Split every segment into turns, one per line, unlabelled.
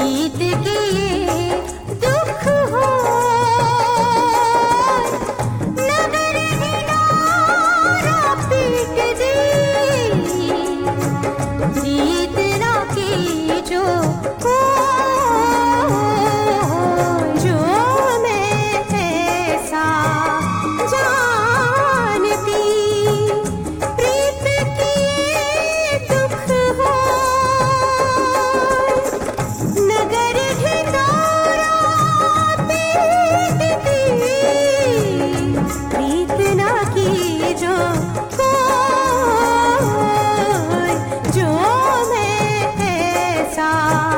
प्रीत के ये दुख हो, नगर हिलोरा पीट दी, प्रीत ना की जो हो, जो मैं ऐसा जानती, प्रीत के ये दुख हो, नगर हिलोरा पीट दी, प्रीत ना की जो कोई, जो मैं ऐसा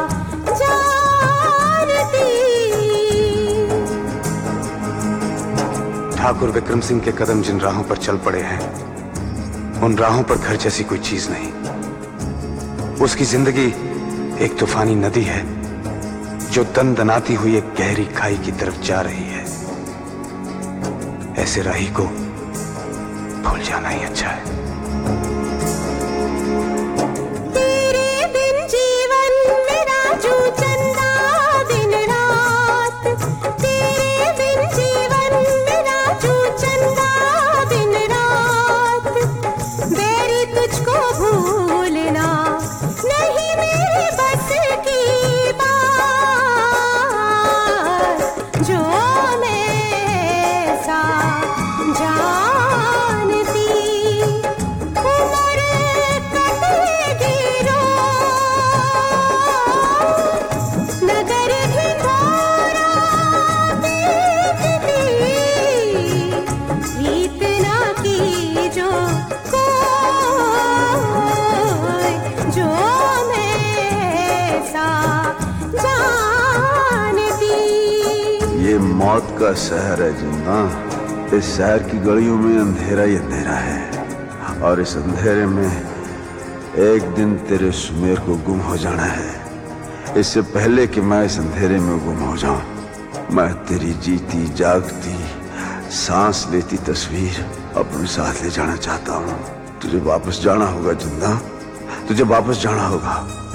जानती।
ठाकुर विक्रम सिंह के कदम जिन राहों पर चल पड़े हैं, उन राहों पर घर जैसी कोई चीज नहीं। उसकी जिंदगी एक तूफानी नदी है जो दनदनाती हुई एक गहरी खाई की तरफ जा रही है। ऐसे राही को भूल जाना ही अच्छा है।
तेरे बिन जीवन मेरा जू चंदा दिन रात, तेरे बिन जीवन मेरा जू चंदा दिन रात, बैरी तुझको भूलना नहीं मेरे बस की बात, जो मैं ऐसा जानती, उम्र कटेगी रोज, नगर हिलोरा पीट दी, प्रीत ना की जो कोई, जो मैं ऐसा जानती।
ये मौत का शहर है जिंदा। इस शहर की गलियों में अंधेरा ही अंधेरा है, और इस अंधेरे में एक दिन तेरे सुमेर को गुम हो जाना है। इससे पहले कि मैं इस अंधेरे में गुम हो जाऊं, मैं तेरी जीती जागती सांस लेती तस्वीर अपने साथ ले जाना चाहता हूं। तुझे वापस जाना होगा जिंदा, तुझे वापस जाना होगा।